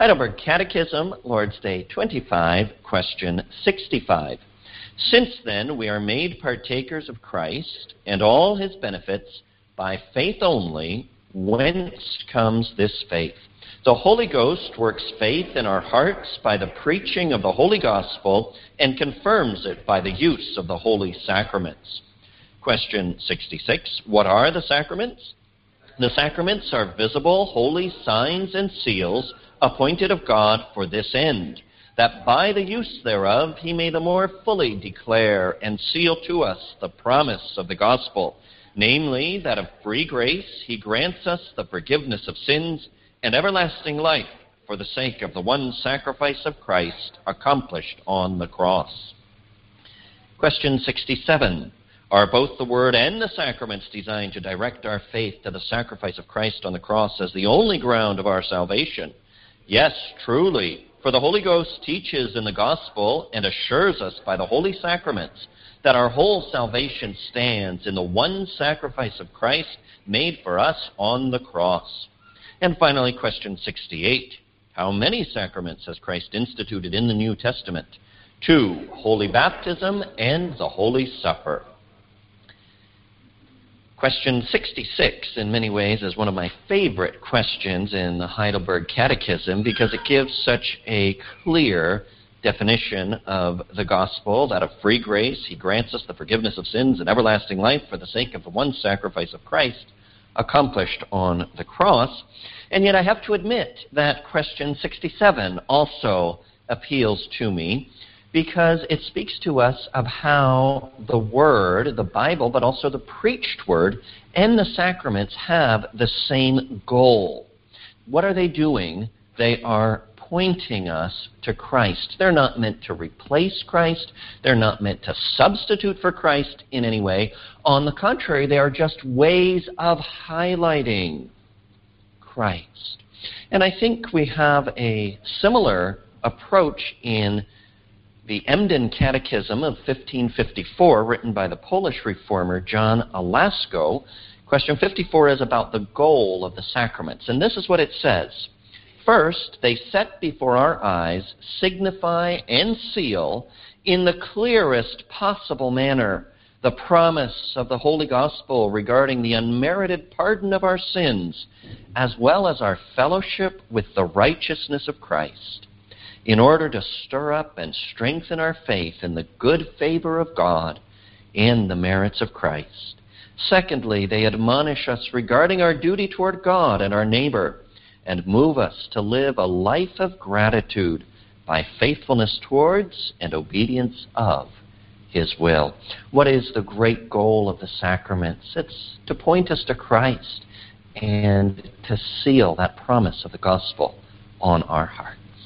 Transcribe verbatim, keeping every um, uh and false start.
Heidelberg Catechism, Lord's Day twenty-five, question sixty-five. Since then we are made partakers of Christ and all his benefits by faith only, whence comes this faith? The Holy Ghost works faith in our hearts by the preaching of the Holy Gospel and confirms it by the use of the holy sacraments. Question sixty-six. What are the sacraments? The sacraments are visible, holy signs and seals appointed of God for this end, that by the use thereof he may the more fully declare and seal to us the promise of the gospel, namely, that of free grace he grants us the forgiveness of sins and everlasting life for the sake of the one sacrifice of Christ accomplished on the cross. Question sixty-seven. Are both the Word and the sacraments designed to direct our faith to the sacrifice of Christ on the cross as the only ground of our salvation? Yes, truly, for the Holy Ghost teaches in the Gospel and assures us by the holy sacraments that our whole salvation stands in the one sacrifice of Christ made for us on the cross. And finally, question sixty-eight. How many sacraments has Christ instituted in the New Testament? Two, Holy Baptism and the Holy Supper. Question sixty-six, in many ways, is one of my favorite questions in the Heidelberg Catechism because it gives such a clear definition of the gospel, that of free grace he grants us the forgiveness of sins and everlasting life for the sake of the one sacrifice of Christ accomplished on the cross. And yet I have to admit that question sixty-seven also appeals to me, because it speaks to us of how the Word, the Bible, but also the preached Word, and the sacraments have the same goal. What are they doing? They are pointing us to Christ. They're not meant to replace Christ. They're not meant to substitute for Christ in any way. On the contrary, they are just ways of highlighting Christ. And I think we have a similar approach in the Emden Catechism of fifteen fifty-four, written by the Polish reformer John Alasko. Question fifty-four is about the goal of the sacraments. And this is what it says. First, they set before our eyes, signify, and seal in the clearest possible manner the promise of the Holy Gospel regarding the unmerited pardon of our sins, as well as our fellowship with the righteousness of Christ, in order to stir up and strengthen our faith in the good favor of God and the merits of Christ. Secondly, they admonish us regarding our duty toward God and our neighbor, and move us to live a life of gratitude by faithfulness towards and obedience of his will. What is the great goal of the sacraments? It's to point us to Christ and to seal that promise of the gospel on our hearts.